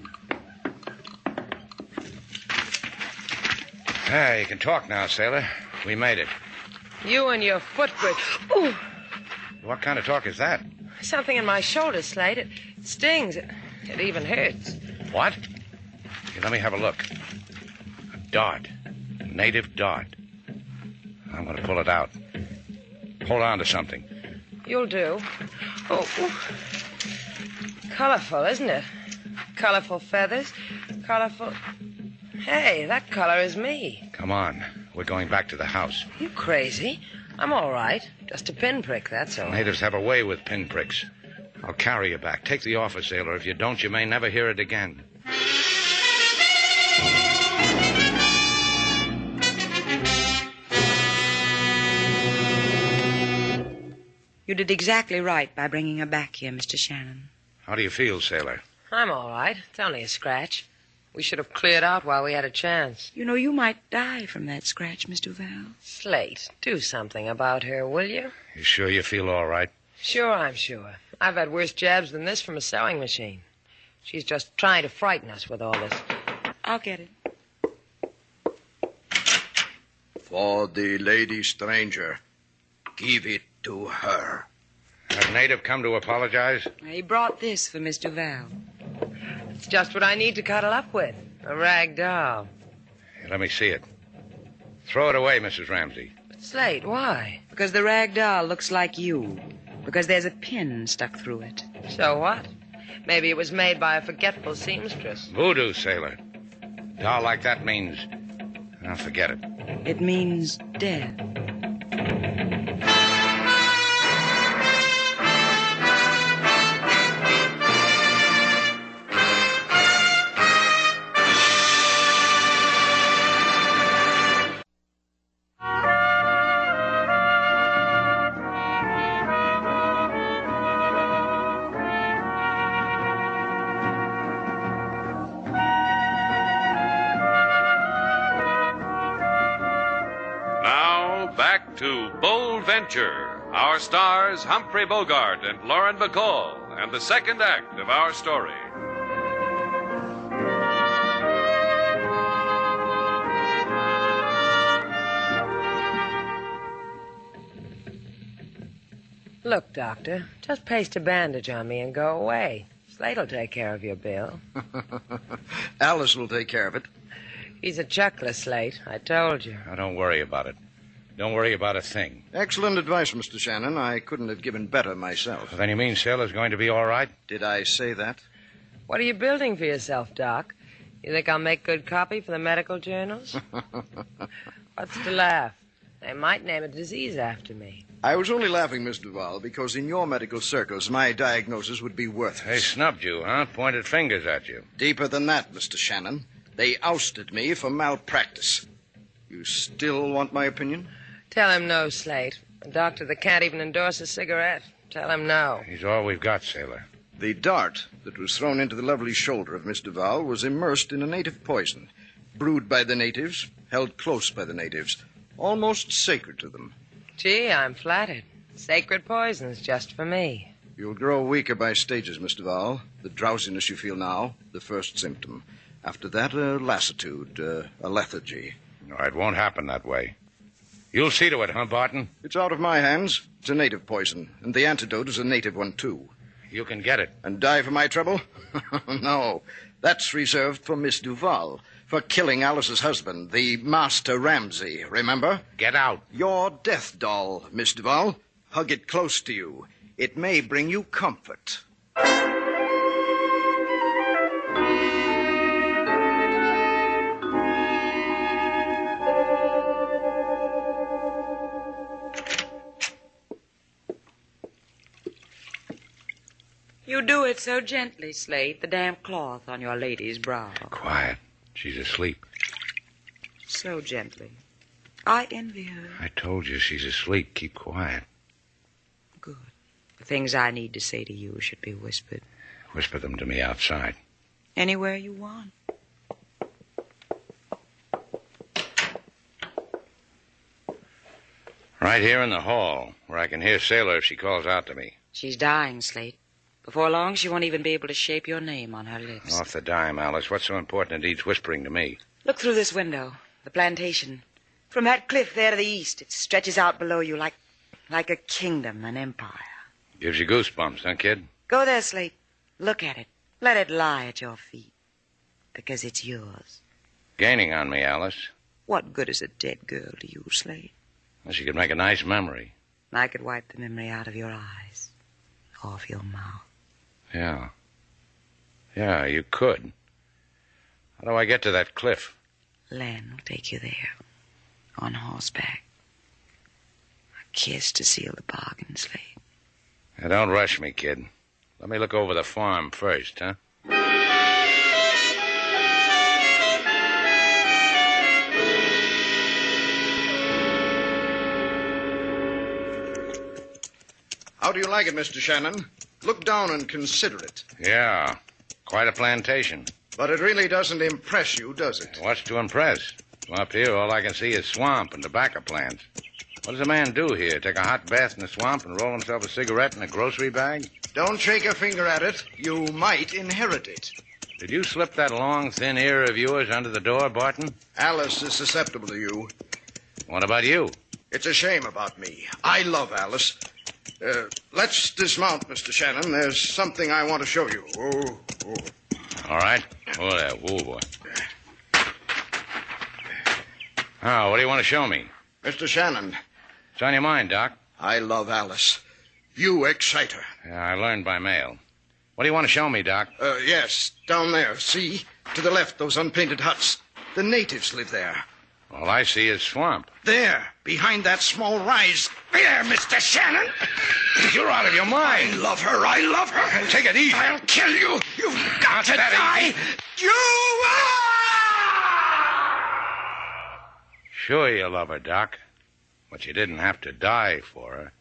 Ah, you can talk now, sailor. We made it. You and your footbridge. Ooh. What kind of talk is that? Something in my shoulder, Slate. It stings. It even hurts. What? Here, let me have a look. A dart. A native dart. I'm going to pull it out. Hold on to something. You'll do. Oh, colorful, isn't it? Colorful feathers. Colorful... Hey, that color is me. Come on. We're going back to the house. You crazy? I'm all right. Just a pinprick, that's all. Natives have a way with pinpricks. I'll carry you back. Take the offer, sailor. If you don't, you may never hear it again. You did exactly right by bringing her back here, Mr. Shannon. How do you feel, sailor? I'm all right. It's only a scratch. We should have cleared out while we had a chance. You know, you might die from that scratch, Miss Duval. Slate, do something about her, will you? You sure you feel all right? Sure, I'm sure. I've had worse jabs than this from a sewing machine. She's just trying to frighten us with all this. I'll get it. For the lady stranger, give it to her. Has native come to apologize? He brought this for Miss Duval. It's just what I need to cuddle up with. A rag doll. Here, let me see it. Throw it away, Mrs. Ramsey. Slate, why? Because the rag doll looks like you. Because there's a pin stuck through it. So what? Maybe it was made by a forgetful seamstress. Voodoo, sailor. Doll like that means... I'll forget it. It means death. to Bold Venture. Our stars, Humphrey Bogart and Lauren Bacall, and the second act of our story. Look, Doctor, just paste a bandage on me and go away. Slate'll take care of your bill. Alice will take care of it. He's a chuckler, Slate. I told you. Now, don't worry about it. Don't worry about a thing. Excellent advice, Mr. Shannon. I couldn't have given better myself. Then you mean Sailor's going to be all right? Did I say that? What are you building for yourself, Doc? You think I'll make good copy for the medical journals? What's to laugh? They might name a disease after me. I was only laughing, Miss Duval, because in your medical circles, my diagnosis would be worthless. They snubbed you, huh? Pointed fingers at you. Deeper than that, Mr. Shannon. They ousted me for malpractice. You still want my opinion? Tell him no, Slate. A doctor that can't even endorse a cigarette. Tell him no. He's all we've got, Sailor. The dart that was thrown into the lovely shoulder of Miss Duval was immersed in a native poison, brewed by the natives, held close by the natives, almost sacred to them. Gee, I'm flattered. Sacred poisons just for me. You'll grow weaker by stages, Miss Duval. The drowsiness you feel now, the first symptom. After that, a lassitude, a lethargy. No, it won't happen that way. You'll see to it, huh, Barton? It's out of my hands. It's a native poison, and the antidote is a native one, too. You can get it. And die for my trouble? No. That's reserved for Miss Duval, for killing Alice's husband, the Master Ramsey, remember? Get out. Your death doll, Miss Duval. Hug it close to you. It may bring you comfort. You do it so gently, Slate, the damp cloth on your lady's brow. Quiet. She's asleep. So gently. I envy her. I told you she's asleep. Keep quiet. Good. The things I need to say to you should be whispered. Whisper them to me outside. Anywhere you want. Right here in the hall, where I can hear Sailor if she calls out to me. She's dying, Slate. Before long, she won't even be able to shape your name on her lips. Off the dime, Alice. What's so important it needs whispering to me? Look through this window. The plantation. From that cliff there to the east, it stretches out below you like a kingdom, an empire. Gives you goosebumps, huh, kid? Go there, Slate. Look at it. Let it lie at your feet. Because it's yours. Gaining on me, Alice. What good is a dead girl to you, Slate? Well, she could make a nice memory. I could wipe the memory out of your eyes. Off your mouth. Yeah. Yeah, you could. How do I get to that cliff? Len will take you there. On horseback. A kiss to seal the bargain, Slate. Now, don't rush me, kid. Let me look over the farm first, huh? How do you like it, Mr. Shannon? Look down and consider it. Yeah. Quite a plantation. But it really doesn't impress you, does it? What's to impress? From up here, all I can see is swamp and tobacco plants. What does a man do here? Take a hot bath in the swamp and roll himself a cigarette in a grocery bag? Don't shake a finger at it. You might inherit it. Did you slip that long, thin ear of yours under the door, Barton? Alice is susceptible to you. What about you? It's a shame about me. I love Alice. Let's dismount, Mr. Shannon. There's something I want to show you. Oh. All right. Oh, there. Oh, boy. Oh, what do you want to show me? Mr. Shannon. What's on your mind, Doc? I love Alice. You excite her. Yeah, I learned by mail. What do you want to show me, Doc? Yes, down there. See? To the left, those unpainted huts. The natives live there. All I see is swamp. There, behind that small rise. There, Mr. Shannon. You're out of your mind. I love her. I love her. Take it easy. I'll kill you. You've got to die. Easy. You Sure you love her, Doc. But you didn't have to die for her.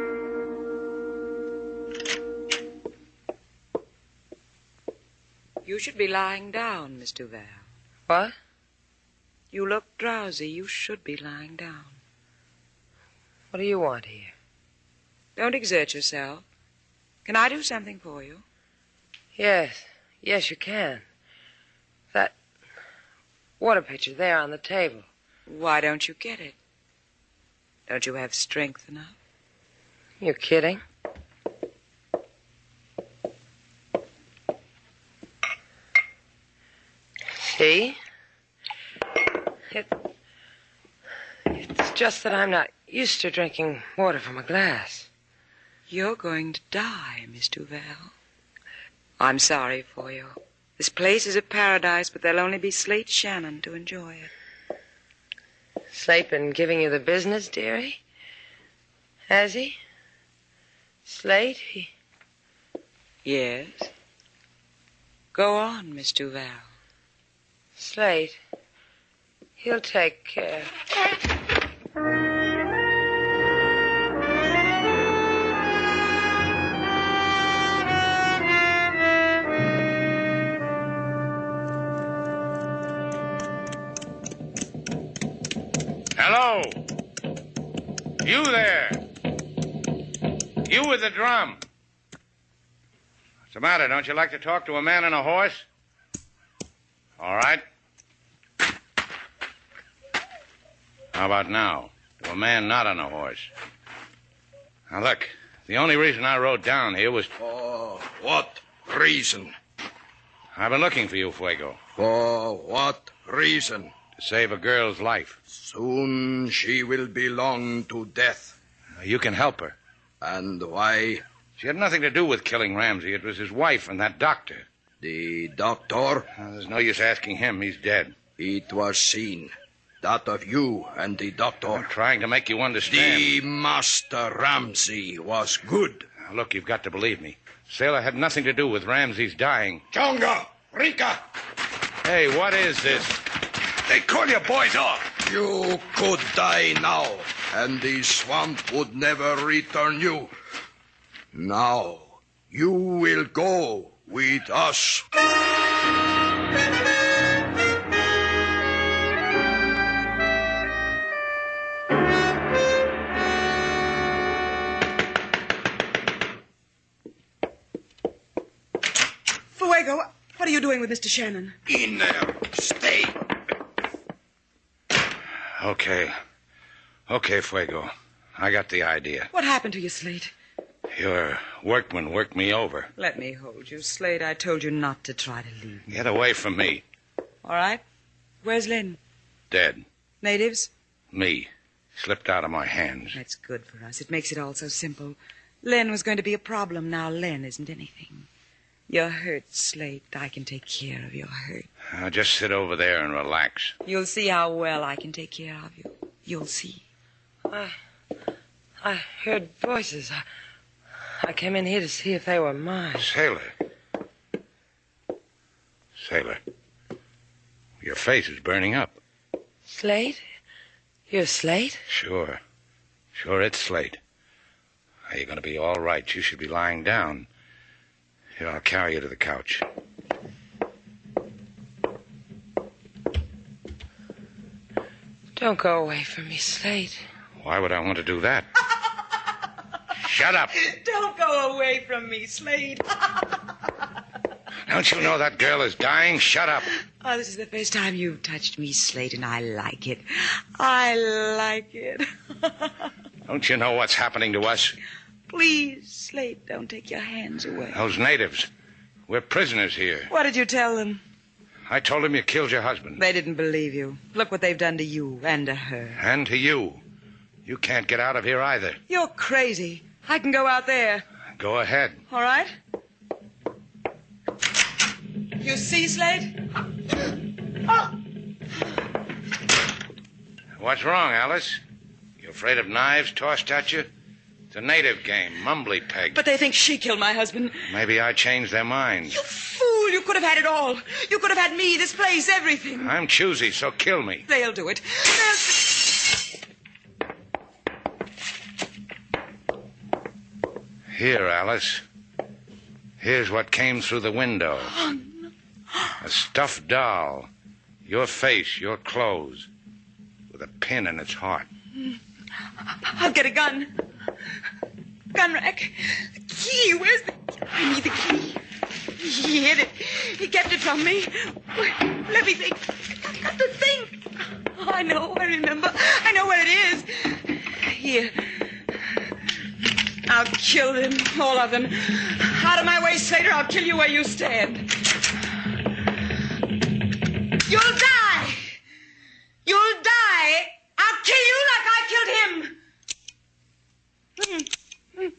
You You should be lying down, Miss Duval. What? You look drowsy. You should be lying down. What do you want here? Don't exert yourself. Can I do something for you? Yes. Yes, you can. That water pitcher there on the table. Why don't you get it? Don't you have strength enough? You're kidding. See? It's just that I'm not used to drinking water from a glass. You're going to die, Miss Duval. I'm sorry for you. This place is a paradise, but there'll only be Slate Shannon to enjoy it. Slate been giving you the business, dearie? Has he? Slate, he... Yes. Go on, Miss Duval. Slate. He'll take care. Hello? You there? You with the drum. What's the matter? Don't you like to talk to a man on a horse? All right. How about now? To a man not on a horse. Now, look, the only reason I rode down here was... For what reason? I've been looking for you, Fuego. For what reason? To save a girl's life. Soon she will belong to death. You can help her. And why? She had nothing to do with killing Ramsey. It was his wife and that doctor. The doctor? There's no use asking him. He's dead. It was seen. That of you and the doctor. I'm trying to make you understand. The Master Ramsey was good. Now, look, you've got to believe me. Sailor had nothing to do with Ramsey's dying. Chonga! Rika! Hey, what is this? They call your boys off. You could die now, and the swamp would never return you. Now, you will go with us. Fuego, what are you doing with Mr. Shannon? In there. Stay. Okay, Fuego. I got the idea. What happened to you, Slate? Your workman worked me over. Let me hold you, Slate. I told you not to try to leave me. Get away from me. All right. Where's Lynn? Dead. Natives? Me. Slipped out of my hands. That's good for us. It makes it all so simple. Len was going to be a problem. Now Len isn't anything. You're hurt, Slate. I can take care of your hurt. Now just sit over there and relax. You'll see how well I can take care of you. You'll see. I heard voices. I came in here to see if they were mine. Sailor. Your face is burning up. Slate? You're Slate? Sure, it's Slate. You're going to be all right. You should be lying down. Here, I'll carry you to the couch. Don't go away from me, Slate. Why would I want to do that? Shut up. Don't go away from me, Slate. Don't you know that girl is dying? Shut up. Oh, this is the first time you've touched me, Slate, and I like it. I like it. Don't you know what's happening to us? Please, Slate, don't take your hands away. Those natives. We're prisoners here. What did you tell them? I told them you killed your husband. They didn't believe you. Look what they've done to you and to her. And to you. You can't get out of here either. You're crazy. I can go out there. Go ahead. All right? You see, Slate? Oh. What's wrong, Alice? You afraid of knives tossed at you? It's a native game, mumbly peg. But they think she killed my husband. Maybe I changed their minds. You fool! You could have had it all. You could have had me, this place, everything. I'm choosy, so kill me. They'll do it. Here, Alice. Here's what came through the window. A stuffed doll. Your face, your clothes. With a pin in its heart. I'll get a gun. Gun rack. The key. Where's the key? I need the key. He hid it. He kept it from me. Let me think. I've got to think. Oh, I know. I remember. I know where it is. Here. I'll kill them. All of them. Out of my way, Slater. I'll kill you where you stand. You'll die. You'll die. I'll kill you like I killed him.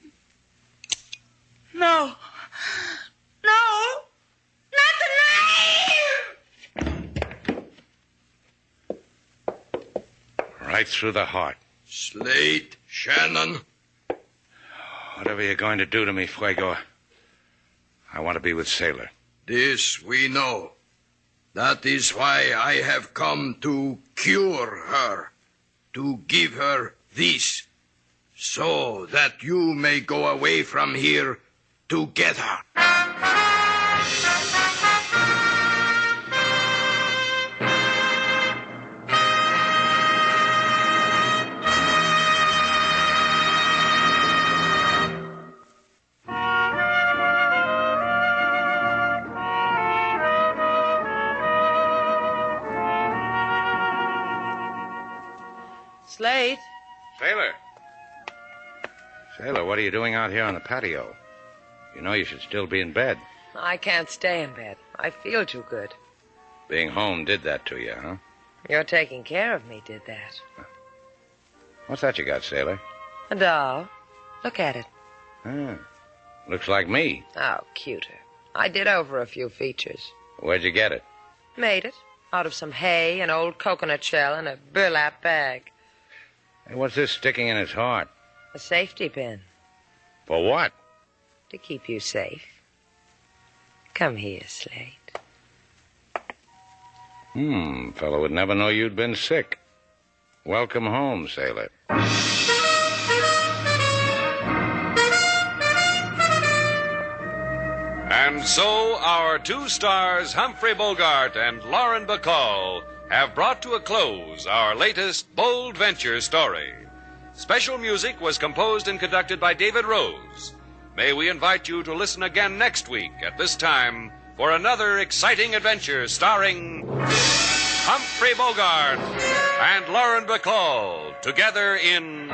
No. No. Not the knife! Right through the heart. Slade, Shannon. Whatever you're going to do to me, Fuego, I want to be with Sailor. This we know. That is why I have come to cure her, to give her this, so that you may go away from here together. Slade? Sailor! Sailor, what are you doing out here on the patio? You know you should still be in bed. I can't stay in bed. I feel too good. Being home did that to you, huh? Your taking care of me did that. What's that you got, Sailor? A doll. Look at it. Looks like me. Oh, cuter. I did over a few features. Where'd you get it? Made it. Out of some hay, an old coconut shell, and a burlap bag. Hey, what's this sticking in its heart? A safety pin. For what? To keep you safe. Come here, Slade. Fellow would never know you'd been sick. Welcome home, Sailor. And so our two stars, Humphrey Bogart and Lauren Bacall, have brought to a close our latest bold venture story. Special music was composed and conducted by David Rose. May we invite you to listen again next week at this time for another exciting adventure starring Humphrey Bogart and Lauren Bacall together in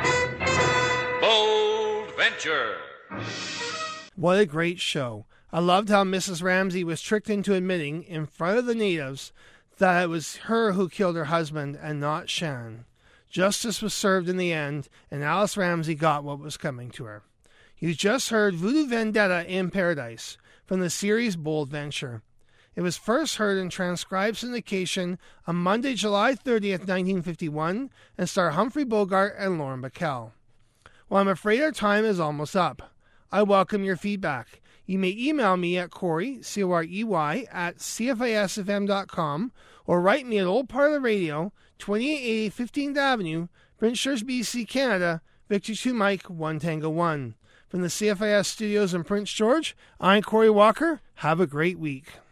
Bold Venture. What a great show. I loved how Mrs. Ramsey was tricked into admitting in front of the natives that it was her who killed her husband and not Shannon. Justice was served in the end, and Alice Ramsey got what was coming to her. You just heard Voodoo Vendetta in Paradise from the series Bold Venture. It was first heard in transcribed syndication on Monday, July 30th, 1951, and starred Humphrey Bogart and Lauren Bacall. Well, I'm afraid our time is almost up. I welcome your feedback. You may email me at Corey, C-O-R-E-Y, at CFISFM.com, or write me at Old Parlor Radio, 2880 15th Avenue, Prince George, BC, Canada, Victor 2 Mike, 1 Tango 1. From the CFIS studios in Prince George, I'm Corey Walker. Have a great week.